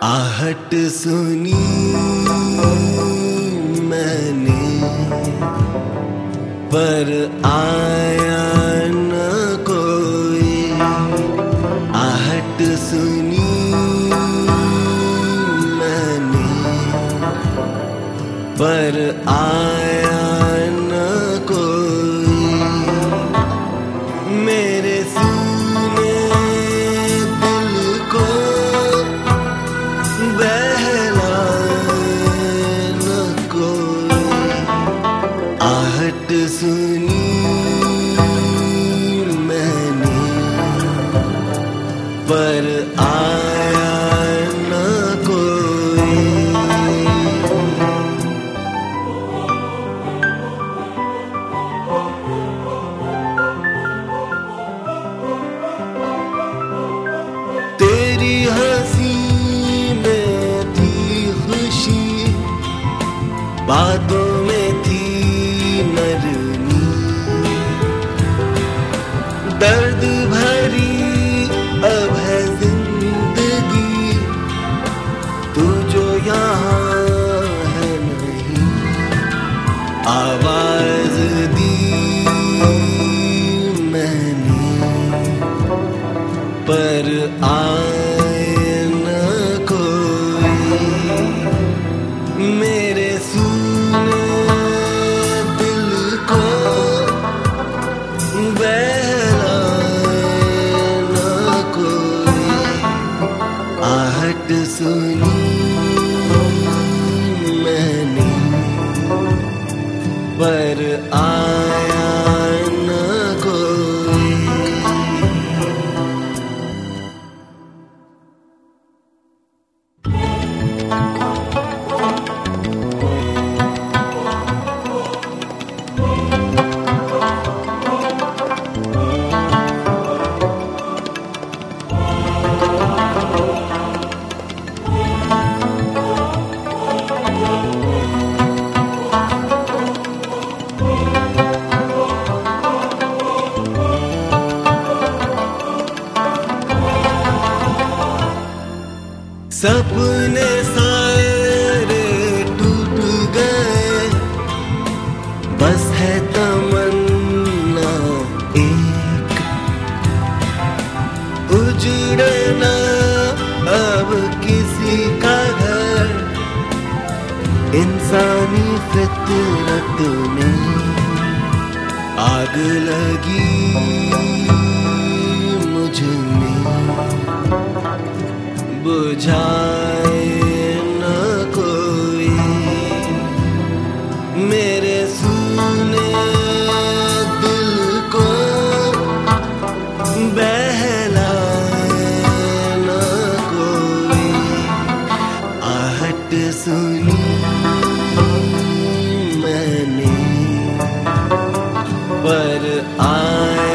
आहट सुनी मैंने पर आया न कोई। आहट सुनी मैंने पर आया न कोई। मेरे सीने दिल को बहलाए न कोई। आहट सुनी मैंने पर आया न कोई। तेरी हंसी में थी खुशी, बातों में थी नरमी। दर्द भरी अब है जिंदगी, तू जो यहाँ है नहीं। आवाज दी मैंने पर आए न कोई। मेरे सूने दिल को बहलाए न कोई। आहट सुनी मैंने पर आया न कोई। सपने सारे टूट गए, बस है तमन्ना एक। उजड़ना अब किसी का घर, इंसानी फितरत में आग लगी मुझ में। बुझाए न कोई मेरे सूने दिल को बहलाए न कोई। आहट सुनी मैंने पर आया